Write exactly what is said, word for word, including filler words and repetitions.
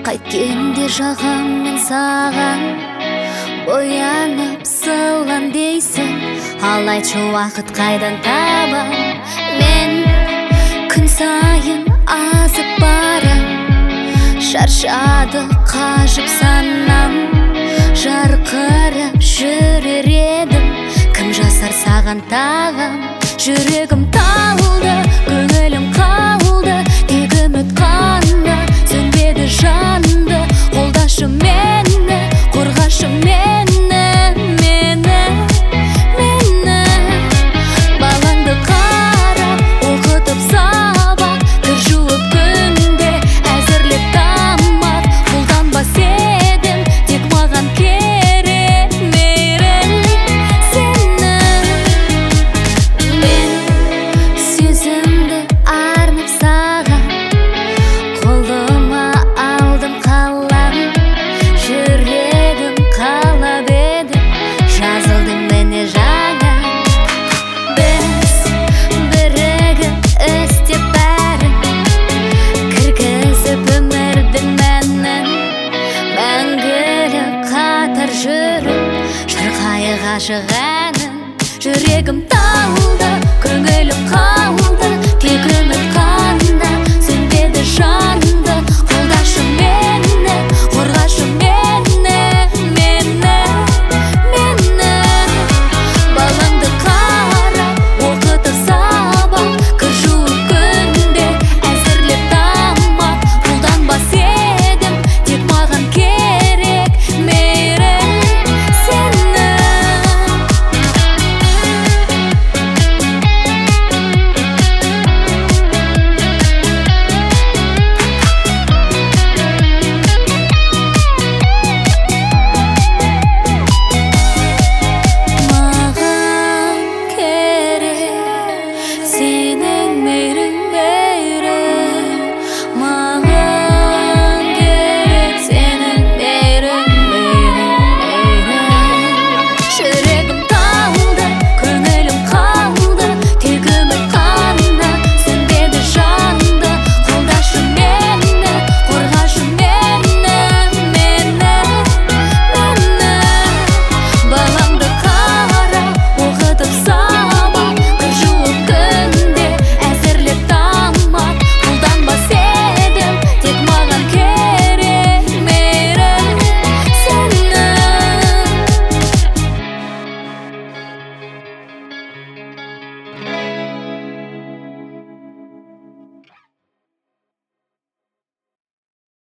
Қайткенде жағам мен саған боянып сылған дейсің, ал айтшы уақыт қайдан табам? Мен күн сайын азып барам, шаршады қажып санам, жарқырап жүрер едім. Кім жасар саған тағам? Жүрегім талды, көңілім қалды, тек үміт қана сөнбеді жанды. Қолдашы мені, қорғашы мені, мені, мені. Балаңды қарап, оқытып сабақ, кір жуып күнде әзірлеп тамақ. Қолданбас едім, тек маған керек мейірім сені. Мен сезімді арнап саған, қолыма алдым қалам. Жүрегім қалап еді, жазылдым міне жаңа. Біз бірігіп істеп бәрін, кіргізіп өмірдің мәнін. Мәңгілік қатар жүріп, шырқайық ғашық әнін. Жүрегім